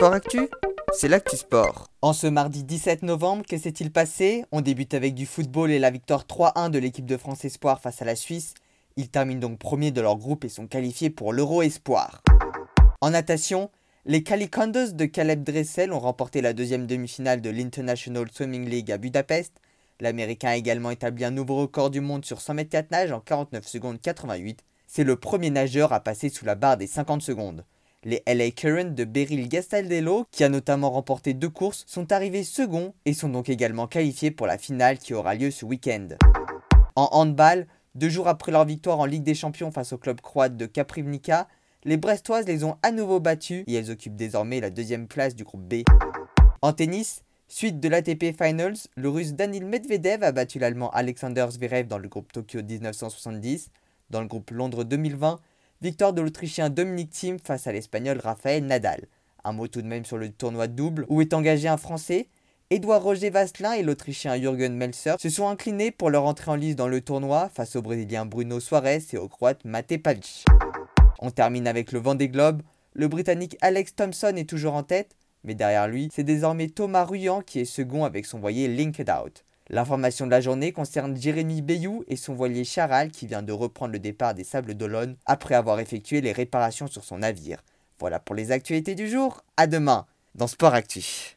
Sport Actu, c'est l'actu sport. En ce mardi 17 novembre, que s'est-il passé? On débute avec du football et la victoire 3-1 de l'équipe de France Espoir face à la Suisse. Ils terminent donc premiers de leur groupe et sont qualifiés pour l'Euro Espoir. En natation, les Calicondos de Caleb Dressel ont remporté la deuxième demi-finale de l'International Swimming League à Budapest. L'Américain a également établi un nouveau record du monde sur 100 mètres 4 nages en 49 secondes 88. C'est le premier nageur à passer sous la barre des 50 secondes. Les LA Current de Beryl Gastaldello, qui a notamment remporté 2 courses, sont arrivés seconds et sont donc également qualifiés pour la finale qui aura lieu ce week-end. En handball, 2 jours après leur victoire en Ligue des Champions face au club croate de Kaprivnica, les Brestoises les ont à nouveau battues et elles occupent désormais la deuxième place du groupe B. En tennis, suite de l'ATP Finals, le russe Danil Medvedev a battu l'allemand Alexander Zverev dans le groupe Tokyo 1970. Dans le groupe Londres 2020, victoire de l'Autrichien Dominic Thiem face à l'Espagnol Rafael Nadal. Un mot tout de même sur le tournoi de double où est engagé un Français. Édouard Roger Vasselin et l'Autrichien Jürgen Melzer se sont inclinés pour leur entrée en lice dans le tournoi face au Brésilien Bruno Soares et au Croate Mate Pavic. On termine avec le Vendée Globe. Le Britannique Alex Thomson est toujours en tête, mais derrière lui, c'est désormais Thomas Ruyant qui est second avec son voilier Linked Out. L'information de la journée concerne Jérémy Bayou et son voilier Charal qui vient de reprendre le départ des Sables d'Olonne après avoir effectué les réparations sur son navire. Voilà pour les actualités du jour, à demain dans Sport Actu.